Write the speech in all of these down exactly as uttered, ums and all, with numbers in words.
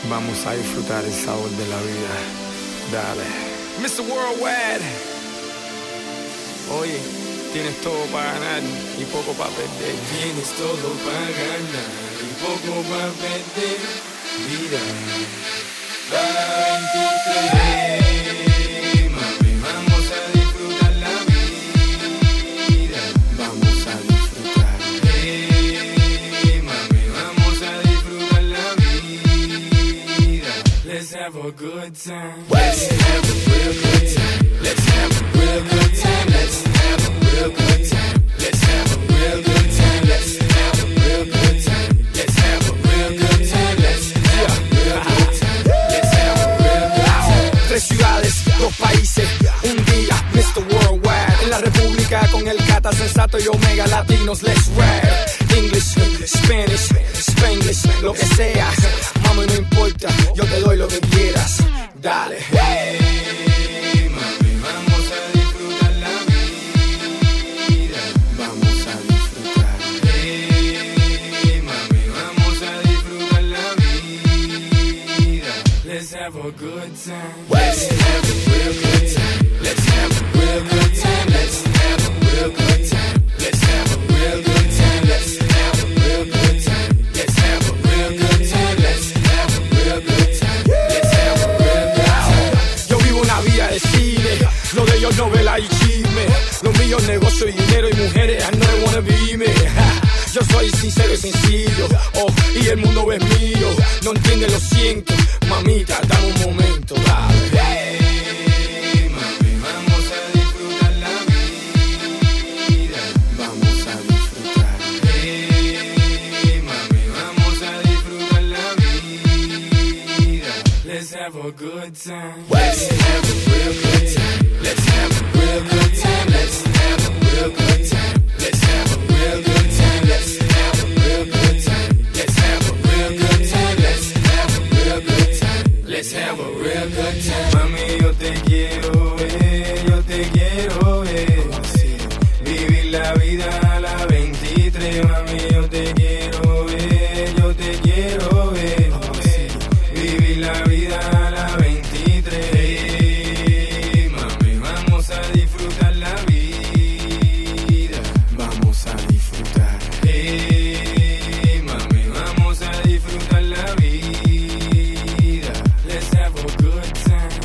Vamos a disfrutar el sabor de la vida. Dale. mister Worldwide. Oye, tienes todo para ganar y poco para perder. Tienes todo para ganar y poco para perder. Mira, veintitrés, mami, vamos a disfrutar la vida. Vamos a disfrutar. Hey, mami, vamos a disfrutar la vida. Let's have a good time. Let's have a real good time. Let's have a real good time. Let's have a real good time. Let's have a real good time. Let's have a real good time. Let's have a real good time. Let's have a real good time. Let's have a real good time. Tres ciudades, dos países, un día, mister Worldwide. En la República con el Cata, Sensato y Omega Latinos, let's ride. English, Spanish, Spanglish, lo que sea. Mami, no importa, yo te doy lo que quieras. Dale. Hey, mami, vamos a disfrutar la vida. Vamos a disfrutar. Hey, mami, vamos a disfrutar la vida. Let's have a good time. Let's have a real good time. Let's have a real good time. Let's have a real good time. Let's have a real good time. Let's have a real good time. Let's have a real good time. Let's have a real good time. Let's have a real good time. Yo vivo una vida de cine, lo de ellos novela y chisme. Lo mío negocio y dinero y mujeres, I know they wanna be me. Yo soy sincero y sencillo, oh, y el mundo es mío. No entiende, lo siento, mamita, dame un momento, dale. Hey, mami, vamos a disfrutar la vida. Vamos a disfrutar. Hey, mami, vamos a disfrutar la vida. Let's have a good time. Let's have a real good time. Let's have a real good time. Let's have a real good time. Let's have a real good time. Let's have a real good time. Let's have a real good time. Let's have a real good time. Let's have a real good time. Mami, yo te quiero ver, yo te quiero ver. Vivir la vida a la veintitrés. Mami, yo te quiero ver, yo te quiero ver. Vivir la vida a la veintitrés. Mami, vamos a disfrutar la vida. Vamos a disfrutar. Hey, mami, vamos a disfrutar la vida. Let's have a good time.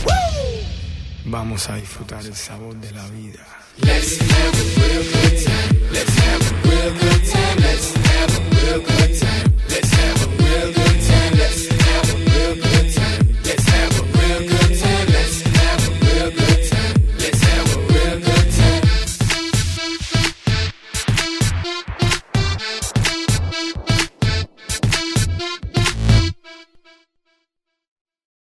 Vamos a disfrutar el sabor de la vida. Let's have a real good time. Let's have a real good